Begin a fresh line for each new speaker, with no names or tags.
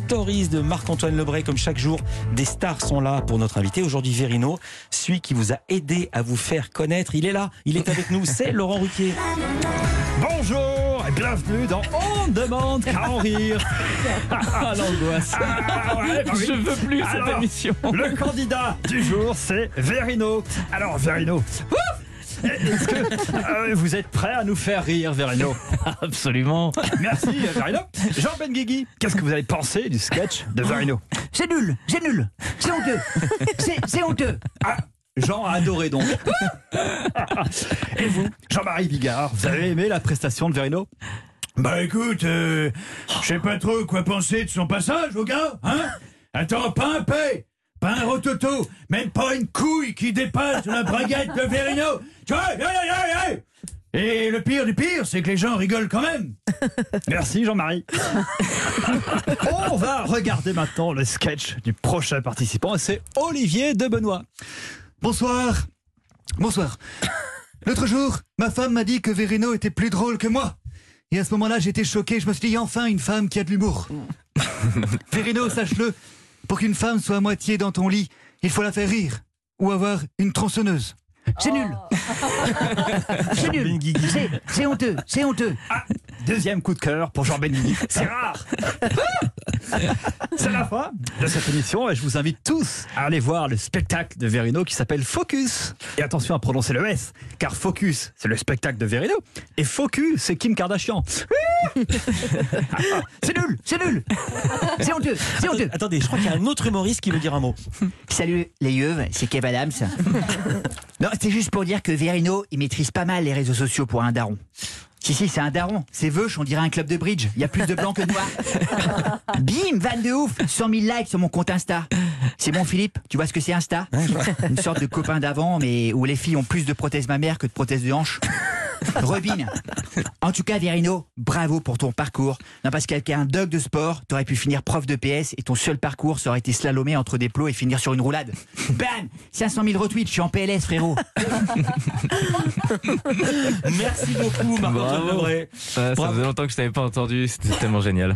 stories de Marc-Antoine Lebray. Comme chaque jour, des stars sont là pour notre invité. Aujourd'hui, Verino, celui qui vous a aidé à vous faire connaître. Il est là, il est avec nous, c'est Laurent Ruquier.
Bonjour et bienvenue dans On demande qu'à en rire.
Ah, l'angoisse. Je veux plus cette émission.
Le candidat du jour, c'est Verino. Alors, Verino, est-ce que vous êtes prêt à nous faire rire, Verino?
Absolument.
Merci, Verino. Jean Benguigui, qu'est-ce que vous avez pensé du sketch de Verino?
C'est nul, c'est honteux, c'est honteux.
Ah, Jean a adoré donc. Et vous, Jean-Marie Bigard, vous avez aimé la prestation de Verino?
Bah écoute, je sais pas trop quoi penser de son passage au gars, hein? Attends, pas un paix, pas un rototo, même pas une couille qui dépasse la braguette de Verino. Tu vois, hey. Et le pire du pire, c'est que les gens rigolent quand même.
Merci Jean-Marie. On va regarder maintenant le sketch du prochain participant, et c'est Olivier de Benoît.
Bonsoir. L'autre jour, ma femme m'a dit que Verino était plus drôle que moi. Et à ce moment-là, j'étais choqué. Je me suis dit, enfin, une femme qui a de l'humour. Verino, sache-le, pour qu'une femme soit à moitié dans ton lit, il faut la faire rire. Ou avoir une tronçonneuse.
C'est nul. C'est nul. C'est honteux.
Ah, deuxième coup de cœur pour Jean Benguigui. C'est rare. C'est la fin de cette émission et je vous invite tous à aller voir le spectacle de Verino qui s'appelle Focus. Et attention à prononcer le S, car Focus, c'est le spectacle de Verino et Focus, c'est Kim Kardashian.
C'est nul. C'est honteux.
Attendez, je crois qu'il y a un autre humoriste qui veut dire un mot.
Salut les yeux, c'est Kev Adams. Non, c'est juste pour dire que Verino, il maîtrise pas mal les réseaux sociaux pour un daron. Si, c'est un daron. C'est veuche, on dirait un club de bridge. Il y a plus de blancs que de noirs. Bim, van de ouf, 100 000 likes sur mon compte Insta. C'est bon Philippe, tu vois ce que c'est Insta? Une sorte de copain d'avant, mais où les filles ont plus de prothèses mammaires que de prothèses de hanche. Robin. En tout cas, Verino, bravo pour ton parcours. Non, parce qu'avec un doc de sport, t'aurais pu finir prof de PS et ton seul parcours, ça aurait été slalomé entre des plots et finir sur une roulade. Bam, 500 000 retweets, je suis en PLS, frérot.
Merci beaucoup, Marc-Antoine Lebray.
Ça faisait longtemps que je t'avais pas entendu, c'était tellement génial.